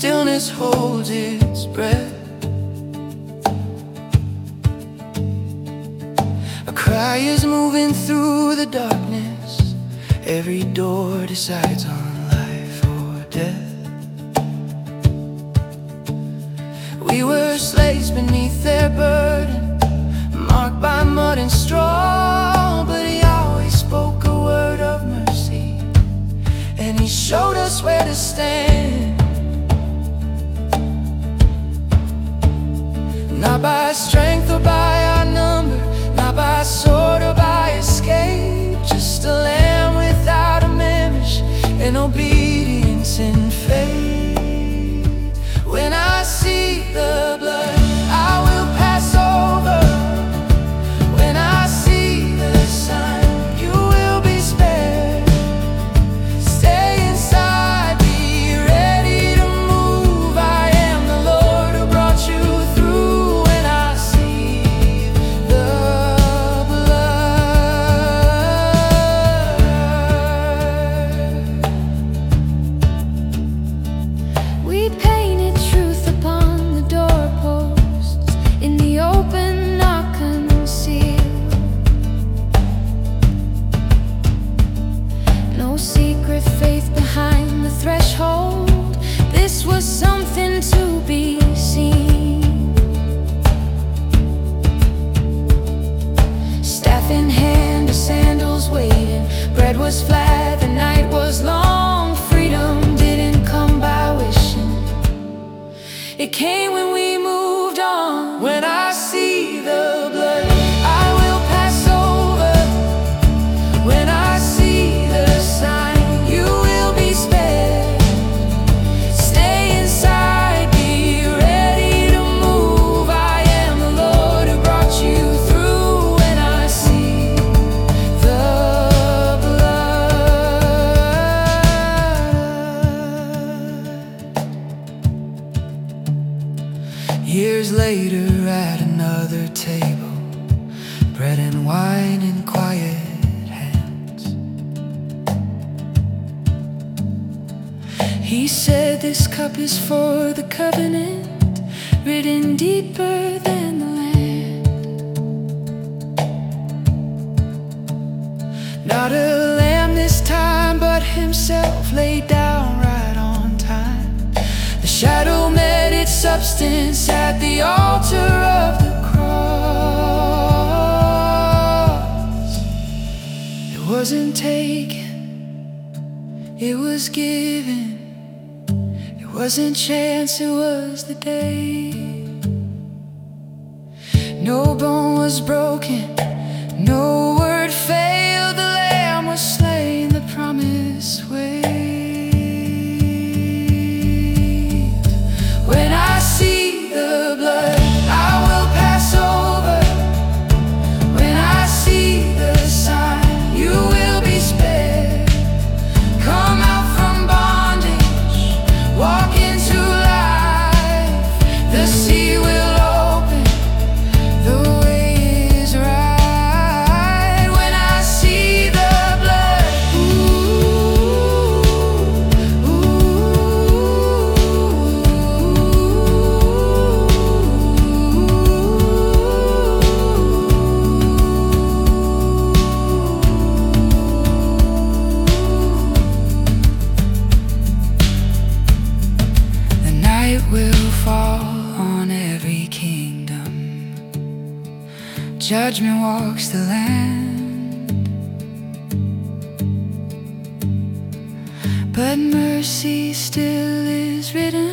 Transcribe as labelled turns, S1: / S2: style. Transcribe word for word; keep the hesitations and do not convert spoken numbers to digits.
S1: stillness holds its breath. A cry is moving through the darkness. Every door decides on life or death. We were slaves beneath their burden, marked by mud and straw. But he always spoke a word of mercy, and he showed us where to stand. Not by strength or by our number, not by sword or by escape, just a lamb without a blemish, in obedience and faith. When I see the blood, I will pass over. When I see the sign, you will be spared. Stay inside, be ready to move. I am the Lord who brought you through. When I see the blood. We painted truth upon the doorposts, in the open, not concealed. No secret faith behind the threshold. This was something to be seen. Staff in hand, the sandals waiting. Bread was flat, the night was long. Freedom didn't come by wishing, it came when we moved on. When I see the blood, I will pass over. When I see the sign, you will be spared. Stay inside, be ready to move. I am the Lord who brought you through. When I see the blood. Years later at another table, bread and wine in quiet hands, he said, this cup is for the covenant, written deeper than the land. Not a lamb this time, but himself laid down right on time. The shadow met its substance at the altar of the cross. It wasn't taken, it was given. It wasn't chance, it was the day. No bone was broken, no word failed. The lamb was slain, the promise waved. When I see the blood, I will pass over. When I see the sign, you will be spared. Come out from bondage, walk into life. The sea will open, the way is right. When I see the blood, ooh, the night will fall on every kingdom. Judgment walks the land, but mercy still is written